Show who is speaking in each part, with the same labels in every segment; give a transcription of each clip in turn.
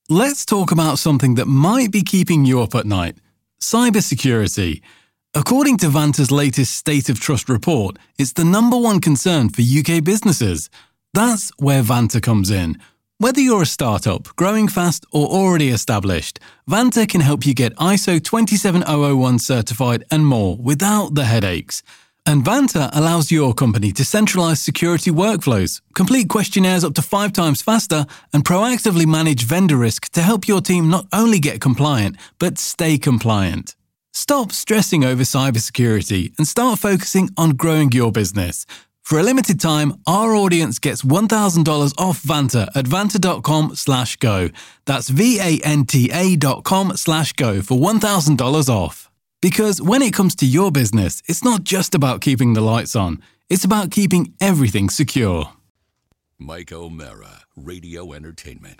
Speaker 1: Let's talk about something that might be keeping you up at night: cybersecurity. According to Vanta's latest State of Trust report, it's the number one concern for UK businesses. That's where Vanta comes in. Whether you're a startup, growing fast, or already established, Vanta can help you get ISO 27001 certified and more without the headaches. And Vanta allows your company to centralize security workflows, complete questionnaires up to 5 times faster, and proactively manage vendor risk to help your team not only get compliant, but stay compliant. Stop stressing over cybersecurity and start focusing on growing your business. For a limited time, our audience gets $1,000 off Vanta at vanta.com/go. That's VANTA.com/go for $1,000 off. Because when it comes to your business, it's not just about keeping the lights on. It's about keeping everything secure.
Speaker 2: Mike O'Mara, Radio Entertainment.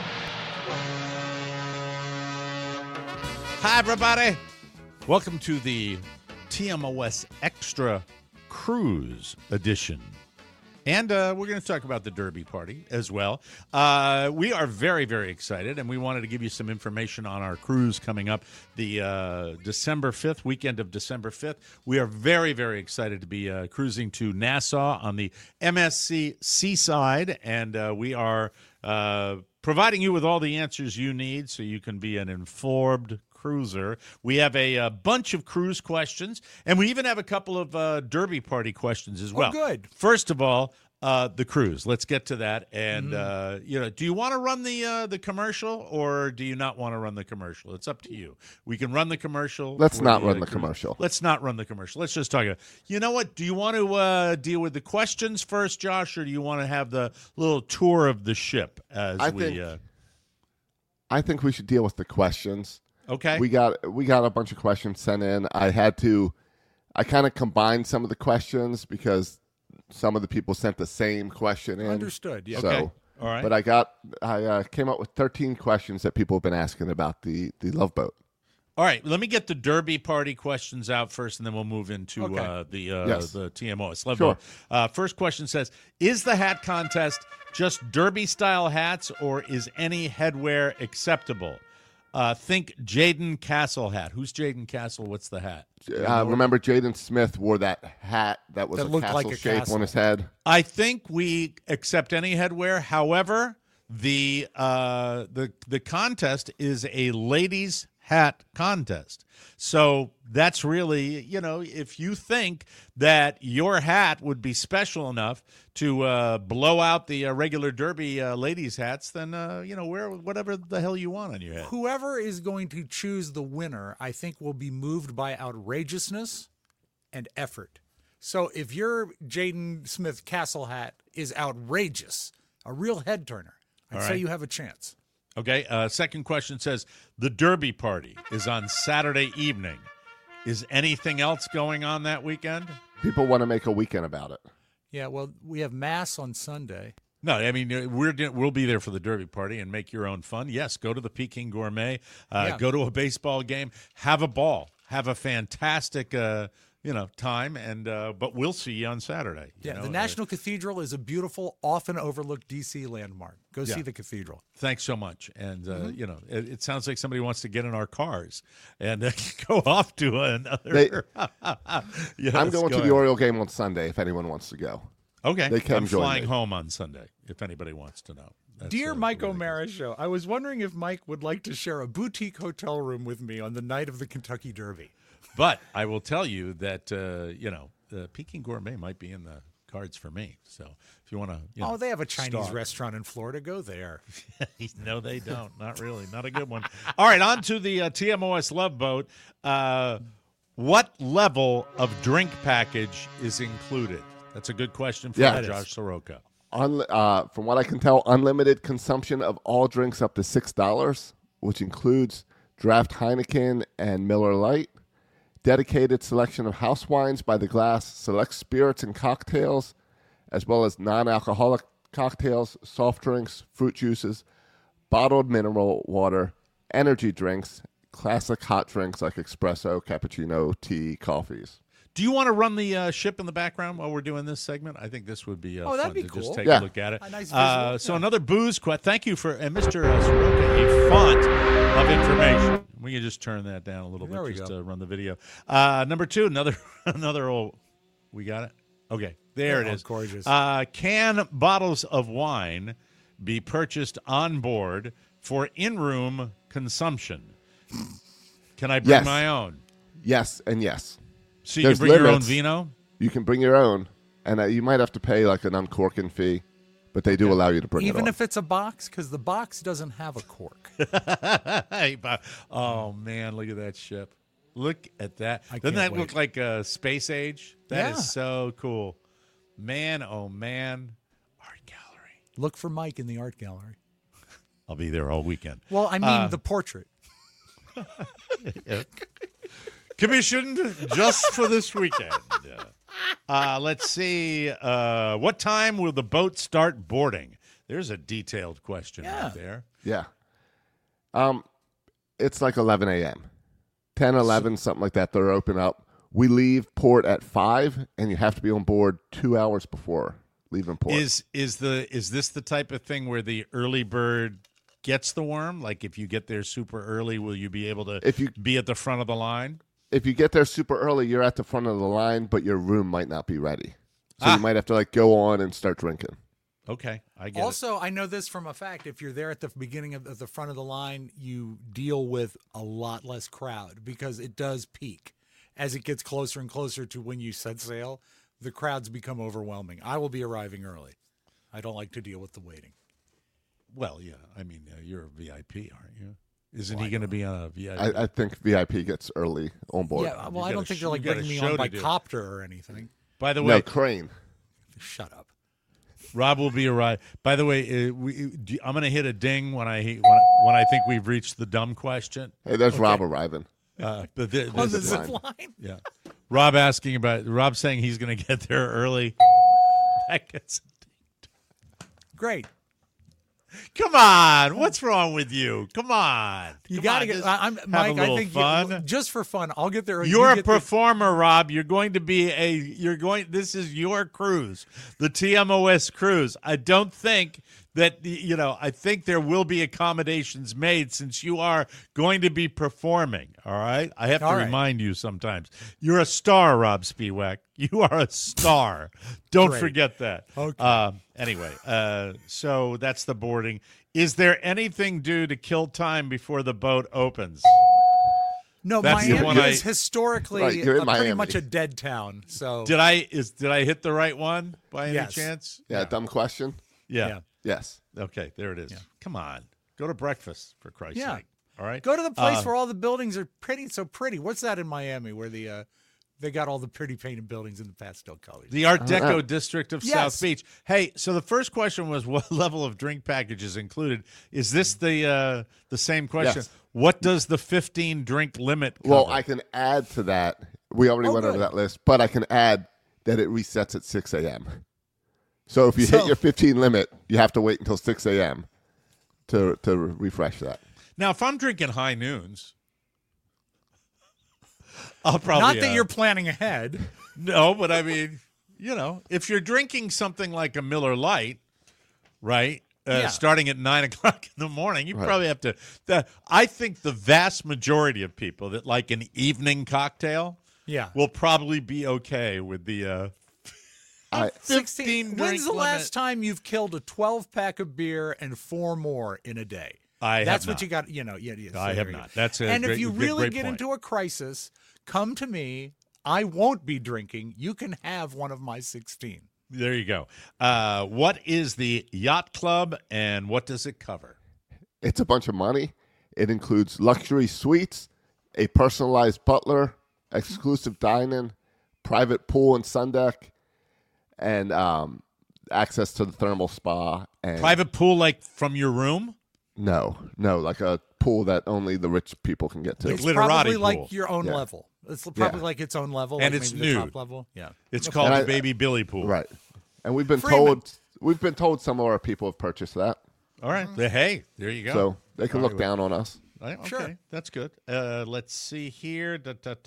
Speaker 3: Hi, everybody. Welcome to the TMOS Extra Cruise Edition. And we're going to talk about the Derby Party as well. We are very, very excited, and we wanted to give you some information on our cruise coming up the December 5th, weekend of December 5th. We are very, very excited to be cruising to Nassau on the MSC Seaside, and we are providing you with all the answers you need so you can be an informed cruiser. We have a bunch of cruise questions, and we even have a couple of Derby Party questions as well.
Speaker 4: Oh, good.
Speaker 3: First of all, the cruise. Let's get to that. And do you want to run the commercial, or do you not want to run the commercial? It's up to you. We can run the commercial.
Speaker 5: Let's not run the commercial.
Speaker 3: Let's not run the commercial. Let's just talk about. You know what? Do you want to deal with the questions first, Josh, or do you want to have the little tour of the ship
Speaker 5: I think we should deal with the questions.
Speaker 3: Okay.
Speaker 5: We got a bunch of questions sent in. I kind of combined some of the questions because some of the people sent the same question in.
Speaker 4: Understood. Yeah.
Speaker 5: So,
Speaker 3: okay. All right.
Speaker 5: But I came up with 13 questions that people have been asking about the Love Boat.
Speaker 3: All right, let me get the Derby Party questions out first, and then we'll move into the TMOS Love
Speaker 5: Sure.
Speaker 3: Boat. First question says, is the hat contest just Derby-style hats, or is any headwear acceptable? Think Jaden Castle hat. Who's Jaden Castle? What's the hat?
Speaker 5: Remember Jaden Smith wore that hat that was
Speaker 4: That
Speaker 5: a
Speaker 4: looked
Speaker 5: castle
Speaker 4: like a
Speaker 5: shape
Speaker 4: castle.
Speaker 5: on his head?
Speaker 3: I think we accept any headwear. However, the contest is a ladies' hat contest. So that's really, if you think that your hat would be special enough to blow out the regular Derby ladies' hats, then, wear whatever the hell you want on your head.
Speaker 4: Whoever is going to choose the winner, I think, will be moved by outrageousness and effort. So if your Jaden Smith Castle hat is outrageous, a real head turner, I'd say you have a chance.
Speaker 3: Okay, second question says, the Derby Party is on Saturday evening. Is anything else going on that weekend?
Speaker 5: People want to make a weekend about it.
Speaker 4: Yeah, well, we have Mass on Sunday.
Speaker 3: No, I mean, we'll be there for the Derby Party and make your own fun. Yes, go to the Peking Gourmet, go to a baseball game, have a ball, have a fantastic time, and but we'll see you on Saturday.
Speaker 4: The National Cathedral is a beautiful, often overlooked D.C. landmark. Go see the cathedral.
Speaker 3: Thanks so much. And, it sounds like somebody wants to get in our cars and go off to another.
Speaker 5: I'm going to the Oriole game on Sunday if anyone wants to go.
Speaker 3: Okay.
Speaker 5: They can
Speaker 3: I'm
Speaker 5: join
Speaker 3: flying
Speaker 5: me.
Speaker 3: home on Sunday if anybody wants to know.
Speaker 4: Dear Mike O'Mara Show, I was wondering if Mike would like to share a boutique hotel room with me on the night of the Kentucky Derby.
Speaker 3: But I will tell you that, the Peking Gourmet might be in the cards for me. So if you want to,
Speaker 4: they have a Chinese restaurant in Florida. Go there.
Speaker 3: No, they don't. Not really. Not a good one. All right, on to the TMOS Love Boat. What level of drink package is included? That's a good question for Josh Soroka.
Speaker 5: From what I can tell, unlimited consumption of all drinks up to $6, which includes draft Heineken and Miller Lite. Dedicated selection of house wines by the glass, select spirits and cocktails, as well as non-alcoholic cocktails, soft drinks, fruit juices, bottled mineral water, energy drinks, classic hot drinks like espresso, cappuccino, tea, coffees.
Speaker 3: Do you want to run the ship in the background while we're doing this segment? I think this would be
Speaker 4: that'd
Speaker 3: fun
Speaker 4: be
Speaker 3: to
Speaker 4: cool.
Speaker 3: just take
Speaker 5: Yeah.
Speaker 3: a look at it.
Speaker 4: A nice visual,
Speaker 3: So
Speaker 4: yeah.
Speaker 3: another booze question. Thank you for Mr. Soroka, a font of information. We can just turn that down a little
Speaker 4: There
Speaker 3: bit
Speaker 4: we
Speaker 3: just
Speaker 4: go.
Speaker 3: to run the video. Number 2, another old. We got it. Okay, there it
Speaker 4: Oh,
Speaker 3: is.
Speaker 4: gorgeous.
Speaker 3: Can bottles of wine be purchased on board for in-room consumption? Can I bring
Speaker 5: Yes.
Speaker 3: my own?
Speaker 5: Yes and yes.
Speaker 3: So you
Speaker 5: There's
Speaker 3: can bring your own
Speaker 5: limits.
Speaker 3: vino?
Speaker 5: You can bring your own, and you might have to pay like an uncorking fee, but they do allow you to bring it
Speaker 4: Even
Speaker 5: on.
Speaker 4: if it's a box, because the box doesn't have a cork.
Speaker 3: Hey, Bob. Oh, man, look at that ship. Look at that.
Speaker 4: I
Speaker 3: Doesn't
Speaker 4: can't
Speaker 3: that look like space age? That is
Speaker 4: Yeah.
Speaker 3: so cool. Man, oh, man. Art gallery.
Speaker 4: Look for Mike in the art gallery.
Speaker 3: I'll be there all weekend.
Speaker 4: Well, I mean the portrait.
Speaker 3: Commissioned just for this weekend. Let's see. What time will the boat start boarding? There's a detailed question
Speaker 4: Yeah.
Speaker 3: right there.
Speaker 5: Yeah. It's like 11 a.m. 10, 11, something like that. They're open up. We leave port at 5, and you have to be on board 2 hours before leaving port.
Speaker 3: Is this the type of thing where the early bird gets the worm? Like if you get there super early, will you be able to be at the front of the line?
Speaker 5: If you get there super early, you're at the front of the line, but your room might not be ready. So you might have to go on and start drinking.
Speaker 3: Okay, I get it.
Speaker 4: Also, I know this from a fact. If you're there at the beginning of the front of the line, you deal with a lot less crowd because it does peak. As it gets closer and closer to when you set sail, the crowds become overwhelming. I will be arriving early. I don't like to deal with the waiting.
Speaker 3: Well, yeah. I mean, you're a VIP, aren't you? Isn't he going to be on a VIP?
Speaker 5: I think VIP gets early on board.
Speaker 4: Yeah, well,
Speaker 3: You
Speaker 4: I
Speaker 3: got
Speaker 4: don't
Speaker 3: a
Speaker 4: think
Speaker 3: sh-
Speaker 4: they're like
Speaker 3: you got a
Speaker 4: bringing me
Speaker 3: show
Speaker 4: on
Speaker 3: to
Speaker 4: by
Speaker 3: do.
Speaker 4: copter or anything.
Speaker 3: By the
Speaker 5: No,
Speaker 3: way,
Speaker 5: crane.
Speaker 4: Shut up.
Speaker 3: Rob will be arriving. By the way, I'm going to hit a ding when I think we've reached the dumb question.
Speaker 5: Hey, there's Rob arriving.
Speaker 3: But
Speaker 4: On the
Speaker 3: this,
Speaker 4: zip line?
Speaker 3: yeah, Rob saying he's going to get there early. That gets.
Speaker 4: Great.
Speaker 3: Come on, what's wrong with you? Come on,
Speaker 4: You
Speaker 3: Come
Speaker 4: got to
Speaker 3: on,
Speaker 4: get.
Speaker 3: just
Speaker 4: I'm
Speaker 3: have
Speaker 4: Mike.
Speaker 3: a little
Speaker 4: I think
Speaker 3: fun.
Speaker 4: just for fun, I'll get there.
Speaker 3: You're
Speaker 4: you
Speaker 3: a
Speaker 4: get there-
Speaker 3: performer, Rob. You're going to be this is your cruise, the TMOS cruise. I don't think that, I think there will be accommodations made since you are going to be performing, all right? I have to
Speaker 4: All right.
Speaker 3: remind you sometimes. You're a star, Rob Spiewak. You are a star. Don't
Speaker 4: Great.
Speaker 3: forget that.
Speaker 4: Okay.
Speaker 3: Anyway, so that's the boarding. Is there anything due to kill time before the boat opens?
Speaker 4: No,
Speaker 3: That's the one
Speaker 4: Miami
Speaker 3: I-
Speaker 4: is historically
Speaker 5: Right, you're in
Speaker 4: pretty
Speaker 5: Miami.
Speaker 4: much a dead town. So
Speaker 3: Did I hit the right one by any
Speaker 4: Yes.
Speaker 3: chance?
Speaker 5: Yeah, dumb question.
Speaker 3: Yeah.
Speaker 5: Yes.
Speaker 3: Okay, there it is. Come on. Go to breakfast, for Christ's
Speaker 4: Yeah.
Speaker 3: sake. All right?
Speaker 4: go to the place where all the buildings are so pretty. What's that in Miami where they got all the pretty painted buildings in the pastel colors?
Speaker 3: The Art Deco district of
Speaker 4: Yes.
Speaker 3: South Beach. Hey, so the first question was what level of drink packages included? Is this the same question?
Speaker 5: Yes.
Speaker 3: What does the 15 drink limit cover?
Speaker 5: Well, I can add to that. We already went over
Speaker 4: good.
Speaker 5: that list, but I can add that it resets at 6 a.m. So if you
Speaker 4: So-
Speaker 5: hit your 15 limit, you have to wait until 6 a.m. to refresh that.
Speaker 3: Now, if I'm drinking high noons, I'll probably
Speaker 4: Not that you're planning ahead.
Speaker 3: No, but I mean, if you're drinking something like a Miller Lite, right,
Speaker 4: Yeah.
Speaker 3: starting at 9 o'clock in the morning, you probably have to. I think the vast majority of people that like an evening cocktail
Speaker 4: Yeah.
Speaker 3: will probably be okay with the 15 drink
Speaker 4: When's the
Speaker 3: limit.
Speaker 4: last time you've killed a 12-pack of beer and 4 more in a day? That's what you got. Yeah. So
Speaker 3: I have
Speaker 4: there you
Speaker 3: not.
Speaker 4: go.
Speaker 3: That's a
Speaker 4: and
Speaker 3: great-
Speaker 4: if you
Speaker 3: great
Speaker 4: really
Speaker 3: point.
Speaker 4: get into a crisis, come to me. I won't be drinking. You can have one of my 16.
Speaker 3: There you go. What is the Yacht Club and what does it cover?
Speaker 5: It's a bunch of money. It includes luxury suites, a personalized butler, exclusive dining, private pool and sun deck, and access to the thermal spa. And
Speaker 3: Private pool, like from your room?
Speaker 5: No, like a pool that only the rich people can get to.
Speaker 3: Like
Speaker 4: It's
Speaker 3: Glitterati
Speaker 4: probably
Speaker 3: pool.
Speaker 4: like your own
Speaker 5: Yeah.
Speaker 4: level. It's probably
Speaker 5: Yeah.
Speaker 4: like its own level.
Speaker 3: And
Speaker 4: like
Speaker 3: it's
Speaker 4: maybe the top
Speaker 3: nude.
Speaker 4: level. Yeah.
Speaker 3: It's called
Speaker 5: And
Speaker 3: the
Speaker 5: I-
Speaker 3: Baby Billy pool.
Speaker 5: Right. And we've been
Speaker 4: Freeman.
Speaker 5: told some of our people have purchased that.
Speaker 3: All right. Hey, there you go.
Speaker 5: So they can look down on us.
Speaker 3: Okay,
Speaker 4: Sure.
Speaker 3: that's good. Let's see here.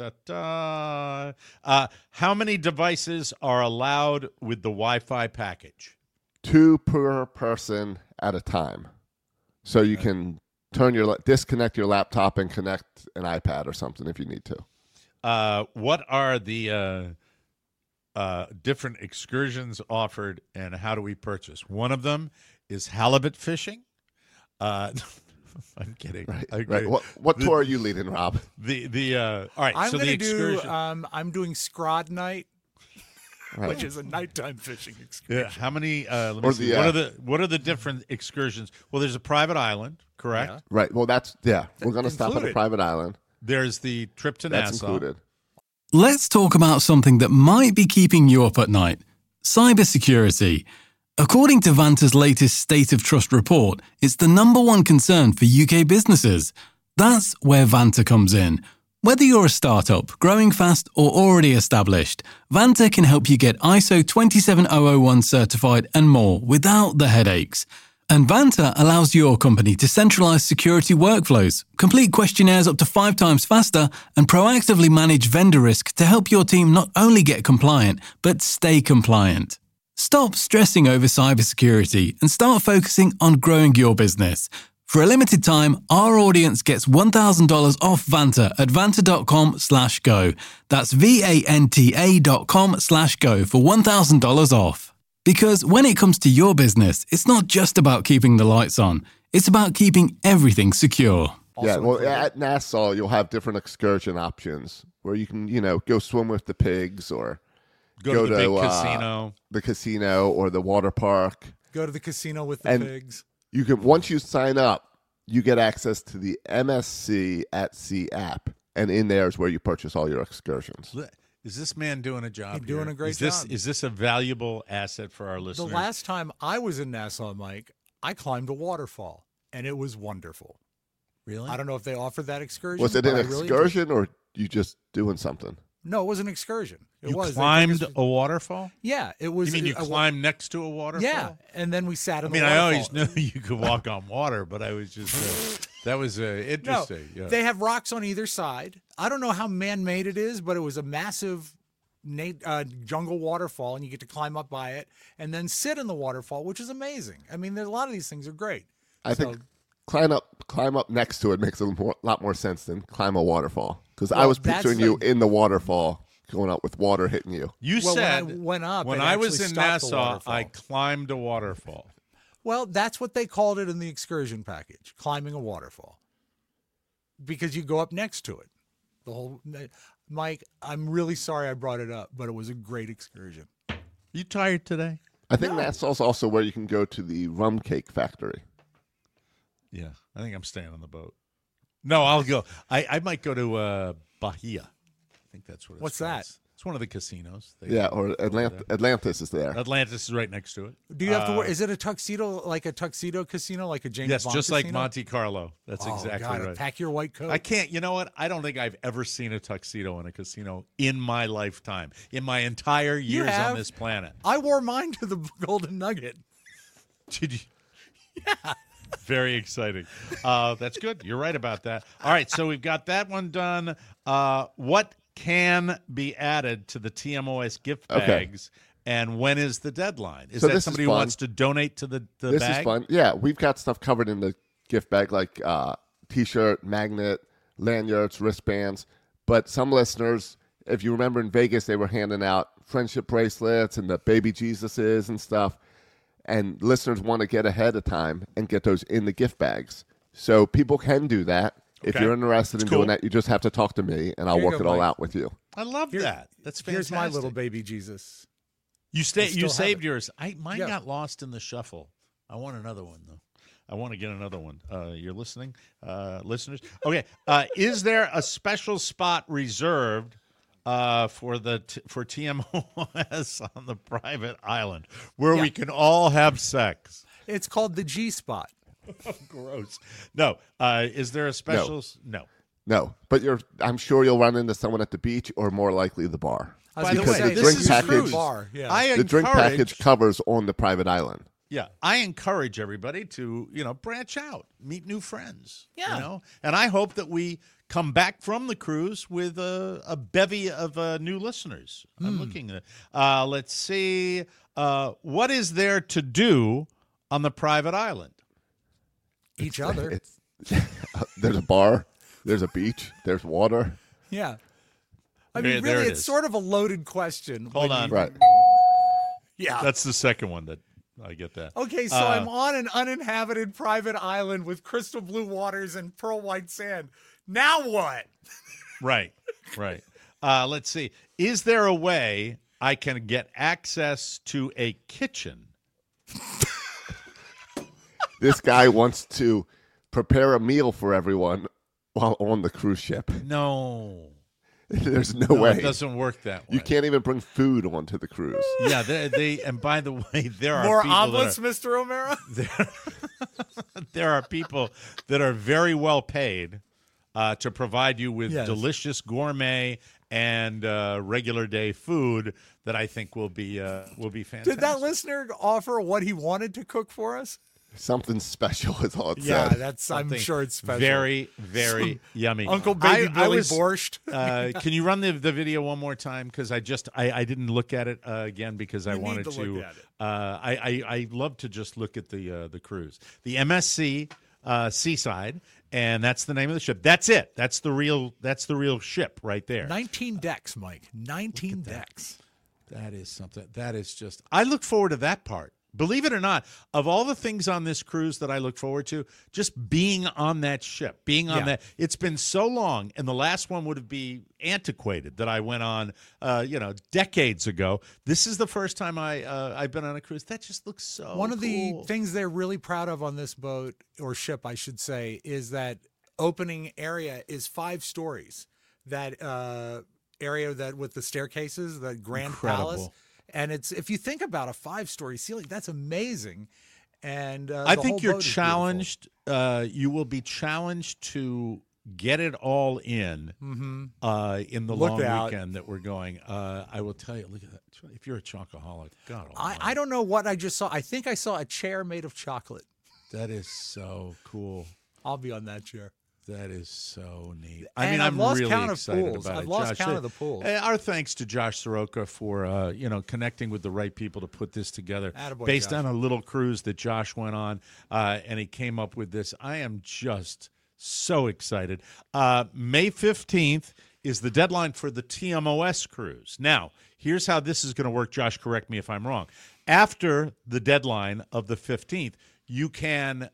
Speaker 3: How many devices are allowed with the Wi-Fi package?
Speaker 5: 2 per person at a time. So you can disconnect your laptop and connect an iPad or something if you need to.
Speaker 3: What are the different excursions offered, and how do we purchase? One of them is halibut fishing. I'm kidding.
Speaker 5: Right. What tour are you leading, Rob?
Speaker 3: All right.
Speaker 4: I'm
Speaker 3: so the
Speaker 4: going to do.
Speaker 3: excursion.
Speaker 4: I'm doing Scrod Night,
Speaker 5: Right.
Speaker 4: which is a nighttime fishing excursion.
Speaker 3: Yeah. How many? Let me see. What are the different excursions? Well, there's a private island, correct?
Speaker 4: Yeah.
Speaker 5: Right. Well, we're going to stop at a
Speaker 4: included.
Speaker 5: private island.
Speaker 3: There's the trip to
Speaker 5: That's
Speaker 3: Nassau.
Speaker 5: included.
Speaker 1: Let's talk about something that might be keeping you up at night: cybersecurity. According to Vanta's latest State of Trust report, it's the number one concern for UK businesses. That's where Vanta comes in. Whether you're a startup, growing fast, or already established, Vanta can help you get ISO 27001 certified and more without the headaches. And Vanta allows your company to centralize security workflows, complete questionnaires up to 5 times faster, and proactively manage vendor risk to help your team not only get compliant, but stay compliant. Stop stressing over cybersecurity and start focusing on growing your business. For a limited time, our audience gets $1,000 off Vanta at vanta.com/go. That's VANTA.com/go for $1,000 off. Because when it comes to your business, it's not just about keeping the lights on. It's about keeping everything secure.
Speaker 5: At Nassau, you'll have different excursion options where you can, go swim with the pigs or
Speaker 3: Go to the big casino.
Speaker 5: The casino or the water park.
Speaker 4: Go to the casino with the pigs.
Speaker 5: You can, once you sign up, you get access to the MSC at Sea app, and in there is where you purchase all your excursions.
Speaker 3: Is this man doing a job?
Speaker 4: He's doing
Speaker 3: here?
Speaker 4: a great
Speaker 3: job.
Speaker 4: job.
Speaker 3: Is this a valuable asset for our listeners?
Speaker 4: The last time I was in Nassau, Mike, I climbed a waterfall, and it was wonderful.
Speaker 3: Really?
Speaker 4: I don't know if they offered that excursion.
Speaker 5: Was it an
Speaker 4: but I really
Speaker 5: excursion or you just doing something?
Speaker 4: No, it was an excursion. It was. They
Speaker 3: climbed
Speaker 4: took us-
Speaker 3: a waterfall?
Speaker 4: Yeah, it was.
Speaker 3: You mean you climbed next to a waterfall?
Speaker 4: Yeah, and then we sat in
Speaker 3: I mean,
Speaker 4: the
Speaker 3: I
Speaker 4: waterfall.
Speaker 3: always knew you could walk on water, but I was just that was interesting.
Speaker 4: No,
Speaker 3: yeah.
Speaker 4: they have rocks on either side. I don't know how man-made it is, but it was a massive jungle waterfall, and you get to climb up by it and then sit in the waterfall, which is amazing. I mean, there's a lot of these things are great.
Speaker 5: I think climb up next to it makes a lot more sense than climb a waterfall. Because I was picturing you in the waterfall going up with water hitting you.
Speaker 3: You said
Speaker 4: when I went up,
Speaker 3: when
Speaker 4: it
Speaker 3: I was
Speaker 4: actually
Speaker 3: in
Speaker 4: stopped the
Speaker 3: Nassau,
Speaker 4: waterfall.
Speaker 3: I climbed a waterfall.
Speaker 4: Well, that's what they called it in the excursion package, climbing a waterfall, because you go up next to it. The whole Mike, I'm really sorry I brought it up, but it was a great excursion.
Speaker 3: You tired today?
Speaker 5: I think Nassau's also where you can go to the rum cake factory.
Speaker 3: Yeah, I think I'm staying on the boat. No, I'll go. I might go to Bahia. I think that's what it's
Speaker 4: What's
Speaker 3: called.
Speaker 4: that?
Speaker 3: It's one of the casinos.
Speaker 5: Or Atlantis is there.
Speaker 3: Atlantis is right next to it.
Speaker 4: Do you have to wear? Is it a tuxedo, like a tuxedo casino, like a James
Speaker 3: Yes,
Speaker 4: Bond
Speaker 3: just like
Speaker 4: casino?
Speaker 3: Monte Carlo. That's exactly
Speaker 4: God,
Speaker 3: right.
Speaker 4: Pack your white coat.
Speaker 3: I can't. You know what? I don't think I've ever seen a tuxedo in a casino in my lifetime, in my entire years
Speaker 4: have?
Speaker 3: on this planet.
Speaker 4: I wore mine to the Golden Nugget.
Speaker 3: Did you? Yeah. Very exciting. That's good. You're right about that. All right, so we've got that one done. What can be added to the TMOS gift bags, and when is the deadline? Is that somebody who wants to donate to the
Speaker 5: this
Speaker 3: bag?
Speaker 5: Is fun. Yeah, we've got stuff covered in the gift bag like T-shirt, magnet, lanyards, wristbands. But some listeners, if you remember in Vegas, they were handing out friendship bracelets and the baby Jesuses and stuff. And listeners want to get ahead of time and get those in the gift bags. So people can do that. If you're interested in doing that, you just have to talk to me, and I'll work it all out with you.
Speaker 3: I love that. That's fantastic.
Speaker 4: Here's my little baby Jesus.
Speaker 3: You saved yours. Mine
Speaker 4: Yeah.
Speaker 3: got lost in the shuffle. I want another one, though. I want to get another one. You're listening, listeners? Okay. Is there a special spot reserved for TMOS on the private island where we can all have sex?
Speaker 4: It's called the G spot.
Speaker 3: Gross. No. Is there a special?
Speaker 5: No, but I'm sure you'll run into someone at the beach or more likely the bar.
Speaker 4: I was
Speaker 3: By the
Speaker 4: gonna
Speaker 3: way,
Speaker 4: say,
Speaker 3: this
Speaker 5: drink
Speaker 3: is
Speaker 5: package-
Speaker 3: cruise.
Speaker 4: bar. Yeah.
Speaker 3: I
Speaker 5: The drink
Speaker 3: encourage-
Speaker 5: package covers on the private island.
Speaker 3: Yeah, I encourage everybody to, branch out, meet new friends.
Speaker 4: Yeah.
Speaker 3: And I hope that we come back from the cruise with a bevy of new listeners. I'm looking at let's see. What is there to do on the private island?
Speaker 4: Each other.
Speaker 5: There's a bar, there's a beach, there's water.
Speaker 4: Yeah. I
Speaker 3: There-
Speaker 4: mean,
Speaker 3: there
Speaker 4: really,
Speaker 3: it
Speaker 4: it's
Speaker 3: is.
Speaker 4: sort of a loaded question.
Speaker 3: Hold
Speaker 4: when
Speaker 3: on.
Speaker 4: you-
Speaker 5: Right.
Speaker 4: Yeah.
Speaker 3: That's the second one that I get that.
Speaker 4: Okay, so I'm on an uninhabited private island with crystal blue waters and pearl white sand. Now what?
Speaker 3: Right. Let's see. Is there a way I can get access to a kitchen?
Speaker 5: This guy wants to prepare a meal for everyone while on the cruise ship.
Speaker 3: No.
Speaker 5: There's no
Speaker 3: No,
Speaker 5: way.
Speaker 3: it doesn't work that way.
Speaker 5: You can't even bring food onto the cruise.
Speaker 3: Yeah, they and by the way, there are
Speaker 4: More
Speaker 3: people
Speaker 4: omelets, Mr. O'Mara?
Speaker 3: there are people that are very well paid to provide you with
Speaker 4: Yes.
Speaker 3: delicious gourmet and regular day food that I think will be fantastic.
Speaker 4: Did that listener offer what he wanted to cook for us?
Speaker 5: Something special is all it
Speaker 4: Yeah,
Speaker 5: said.
Speaker 4: I'm
Speaker 3: Something
Speaker 4: sure it's special.
Speaker 3: Very, very yummy.
Speaker 4: Uncle Baby
Speaker 3: I
Speaker 4: Billy
Speaker 3: was-
Speaker 4: borscht.
Speaker 3: Can you run the video one more time? Because I didn't look at it again because I
Speaker 4: You need
Speaker 3: wanted
Speaker 4: to
Speaker 3: to.
Speaker 4: look at it.
Speaker 3: I love to just look at the cruise, the MSC Seaside, and that's the name of the ship. That's it. That's the real ship right there.
Speaker 4: 19 decks, Mike. 19 decks.
Speaker 3: That is something. That is just. I look forward to that part. Believe it or not, of all the things on this cruise that I look forward to, just being on that ship, being on
Speaker 4: Yeah.
Speaker 3: that. It's been so long, and the last one would have been antiquated that I went on, decades ago. This is the first time I've been on a cruise. That just looks so.
Speaker 4: One of the
Speaker 3: cool.
Speaker 4: things they're really proud of on this boat, or ship, I should say, is that opening area is 5 stories. That area that with the staircases, the Grand
Speaker 3: Incredible.
Speaker 4: Palace. And it's, if you think about a 5-story ceiling, that's amazing. And
Speaker 3: I
Speaker 4: the
Speaker 3: think
Speaker 4: whole
Speaker 3: you're
Speaker 4: boat is
Speaker 3: challenged. You will be challenged to get it all in in the
Speaker 4: Look
Speaker 3: long
Speaker 4: out.
Speaker 3: weekend that we're going. I will tell you. Look at that. If you're a chocoholic, God
Speaker 4: beautiful.
Speaker 3: almighty.
Speaker 4: I don't know what I just saw. I think I saw a chair made of chocolate.
Speaker 3: That is so cool.
Speaker 4: I'll be on that chair.
Speaker 3: That is so neat.
Speaker 4: And I've
Speaker 3: I'm
Speaker 4: lost
Speaker 3: really
Speaker 4: count of
Speaker 3: excited
Speaker 4: pools.
Speaker 3: about
Speaker 4: I've
Speaker 3: it.
Speaker 4: lost
Speaker 3: Josh,
Speaker 4: count of the pools.
Speaker 3: Our thanks to Josh Soroka for connecting with the right people to put this together,
Speaker 4: Attaboy,
Speaker 3: based
Speaker 4: Josh.
Speaker 3: on a little cruise that Josh went on, and he came up with this. I am just so excited. May 15th is the deadline for the TMOS cruise. Now, here's how this is going to work. Josh, correct me if I'm wrong. After the deadline of the 15th, you can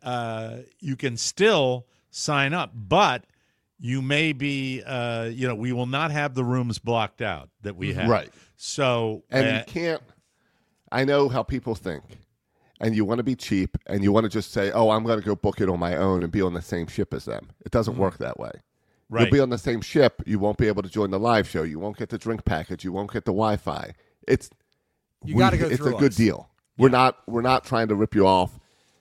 Speaker 3: still sign up, but you may be, we will not have the rooms blocked out that we have.
Speaker 5: Right.
Speaker 3: So,
Speaker 5: And you can't. I know how people think, and you want to be cheap, and you want to just say, "Oh, I'm going to go book it on my own and be on the same ship as them." It doesn't work that way.
Speaker 3: Right.
Speaker 5: You'll be on the same ship. You won't be able to join the live show. You won't get the drink package. You won't get the Wi-Fi.
Speaker 4: You gotta go
Speaker 5: It's
Speaker 4: through
Speaker 5: a good
Speaker 4: us.
Speaker 5: deal. We're not trying to rip you off.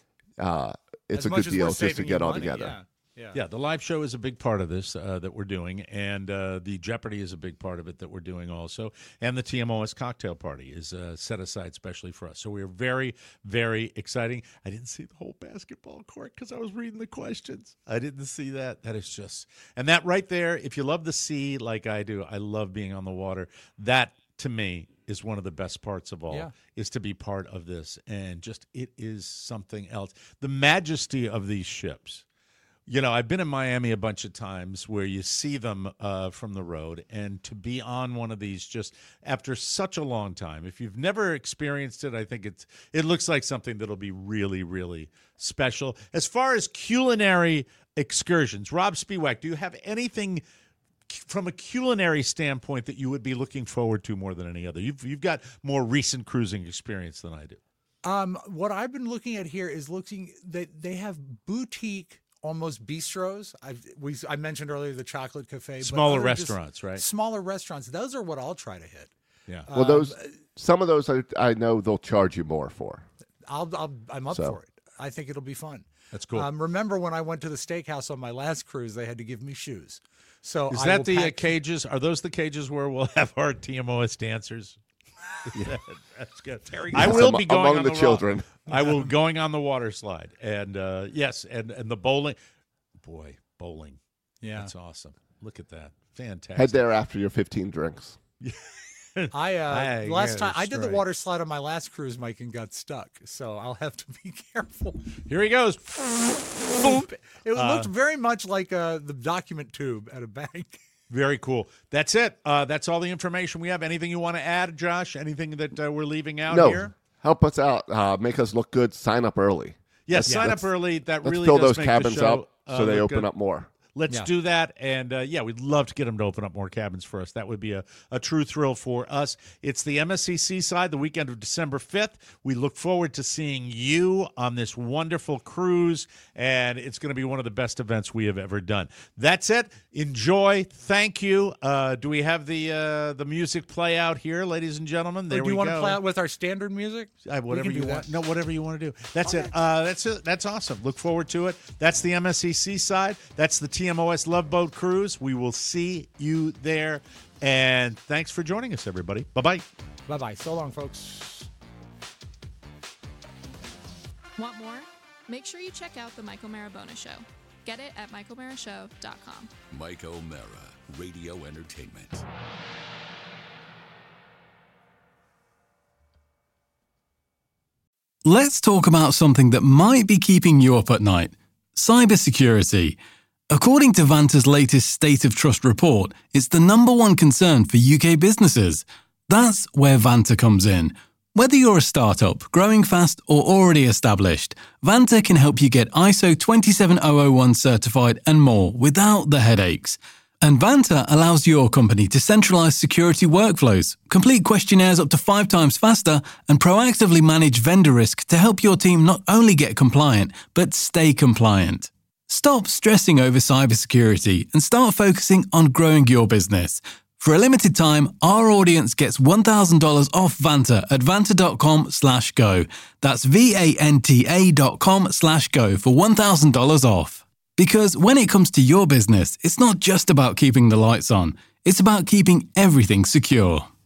Speaker 5: It's
Speaker 4: As
Speaker 5: a
Speaker 4: much
Speaker 5: good
Speaker 4: as
Speaker 5: deal
Speaker 4: we're
Speaker 5: just to
Speaker 4: saving
Speaker 5: get
Speaker 4: you
Speaker 5: all
Speaker 4: money,
Speaker 5: together.
Speaker 3: yeah, the live show is a big part of this that we're doing, and the Jeopardy is a big part of it that we're doing also, and the TMOS cocktail party is set aside specially for us. So we're very, very exciting. I didn't see the whole basketball court because I was reading the questions. I didn't see that. That is just, and that right there, if you love the sea like I do, I love being on the water. That, to me, is one of the best parts of all,
Speaker 4: Yeah.
Speaker 3: is to be part of this. And just, it is something else. The majesty of these ships. I've been in Miami a bunch of times where you see them from the road, and to be on one of these just after such a long time, if you've never experienced it, I think it looks like something that'll be really, really special. As far as culinary excursions, Rob Spiewak, do you have anything from a culinary standpoint that you would be looking forward to more than any other? You've got more recent cruising experience than I do.
Speaker 4: What I've been looking at here is looking that they have boutique, almost bistros. I mentioned earlier the Chocolate Cafe. but
Speaker 3: Smaller
Speaker 4: other just
Speaker 3: restaurants, right?
Speaker 4: Smaller restaurants. Those are what I'll try to hit.
Speaker 3: Yeah.
Speaker 5: Well, some of those I know they'll charge you more for.
Speaker 4: I'm up
Speaker 5: So.
Speaker 4: for it. I think it'll be fun.
Speaker 3: That's cool.
Speaker 4: Remember when I went to the steakhouse on my last cruise, they had to give me shoes. So
Speaker 3: Is
Speaker 4: I
Speaker 3: that
Speaker 4: will
Speaker 3: the
Speaker 4: pack-
Speaker 3: cages? Are those the cages where we'll have our TMOS dancers? That's good.
Speaker 4: I
Speaker 3: I will
Speaker 5: Am-
Speaker 3: be going
Speaker 5: among
Speaker 3: on
Speaker 5: the
Speaker 3: the
Speaker 5: children.
Speaker 3: I will going on the water slide, and yes, and the bowling. Boy, bowling.
Speaker 4: Yeah.
Speaker 3: That's awesome. Look at that. Fantastic.
Speaker 5: Head there after your 15 drinks.
Speaker 4: I last
Speaker 3: yeah,
Speaker 4: time I did the
Speaker 3: straight.
Speaker 4: water slide on my last cruise, Mike, and got stuck. So I'll have to be careful.
Speaker 3: Here he goes.
Speaker 4: It looked very much like the document tube at a bank.
Speaker 3: Very cool. That's it. That's all the information we have. Anything you want to add, Josh? Anything that we're leaving out
Speaker 5: No,
Speaker 3: here?
Speaker 5: help us out. Make us look good. Sign up early.
Speaker 3: Yes, sign up
Speaker 5: let's-
Speaker 3: early. That
Speaker 5: Let's
Speaker 3: really
Speaker 5: fill
Speaker 3: does
Speaker 5: those
Speaker 3: make
Speaker 5: cabins
Speaker 3: the show,
Speaker 5: up so they
Speaker 3: look
Speaker 5: open
Speaker 3: good.
Speaker 5: up more.
Speaker 3: Let's
Speaker 4: Yeah.
Speaker 3: do that. And we'd love to get them to open up more cabins for us. That would be a true thrill for us. It's the MSCC side, the weekend of December 5th. We look forward to seeing you on this wonderful cruise, and it's going to be one of the best events we have ever done. That's it. Enjoy. Thank you. Do we have the music play out here, ladies and gentlemen? There
Speaker 4: Do
Speaker 3: we
Speaker 4: you
Speaker 3: go.
Speaker 4: want to play out with our standard music?
Speaker 3: Whatever
Speaker 4: can
Speaker 3: you
Speaker 4: do
Speaker 3: want.
Speaker 4: that.
Speaker 3: No, whatever you want to do. That's it. That's it. That's awesome. Look forward to it. That's the MSCC side. That's the TMOS Love Boat Cruise. We will see you there. And thanks for joining us, everybody. Bye-bye.
Speaker 4: Bye-bye. So long, folks.
Speaker 6: Want more? Make sure you check out The Mike O'Mara Show. Get it at MikeO'MaraShow.com.
Speaker 2: Mike O'Mara, Radio Entertainment.
Speaker 1: Let's talk about something that might be keeping you up at night: cybersecurity. According to Vanta's latest State of Trust report, it's the number one concern for UK businesses. That's where Vanta comes in. Whether you're a startup, growing fast, or already established, Vanta can help you get ISO 27001 certified and more without the headaches. And Vanta allows your company to centralize security workflows, complete questionnaires up to 5 times faster, and proactively manage vendor risk to help your team not only get compliant, but stay compliant. Stop stressing over cybersecurity and start focusing on growing your business. For a limited time, our audience gets $1,000 off Vanta at vanta.com/go. That's VANTA.com/go for $1,000 off. Because when it comes to your business, it's not just about keeping the lights on. It's about keeping everything secure.